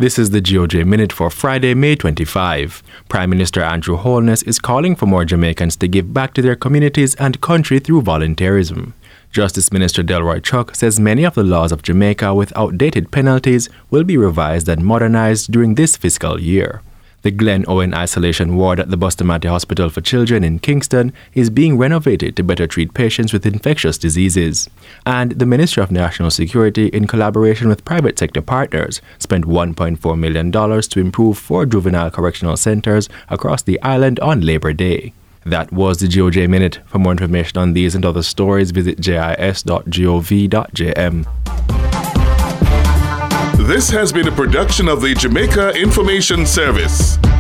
This is the GOJ Minute for Friday, May 25. Prime Minister Andrew Holness is calling for more Jamaicans to give back to their communities and country through volunteerism. Justice Minister Delroy Chuck says many of the laws of Jamaica with outdated penalties will be revised and modernized during this fiscal year. The Glen Owen Isolation Ward at the Bustamante Hospital for Children in Kingston is being renovated to better treat patients with infectious diseases. And the Ministry of National Security, in collaboration with private sector partners, spent $1.4 million to improve 4 juvenile correctional centers across the island on Labor Day. That was the GOJ Minute. For more information on these and other stories, visit jis.gov.jm. This has been a production of the Jamaica Information Service.